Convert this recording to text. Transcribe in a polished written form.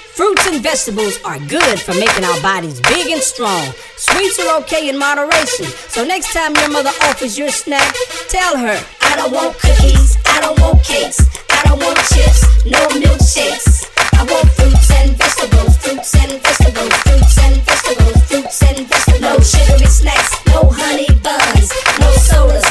Fruits and vegetables are good for making our bodies big and strong. Sweets are okay in moderation. So next time your mother offers you a snack, tell her, I don't want cookies, I don't want cakes, I don't want chips, no milkshakes. I want fruits and vegetables, fruits and vegetables, fruits and vegetables, fruits and vegetables. No sugary snacks, no honey buns, no sodas,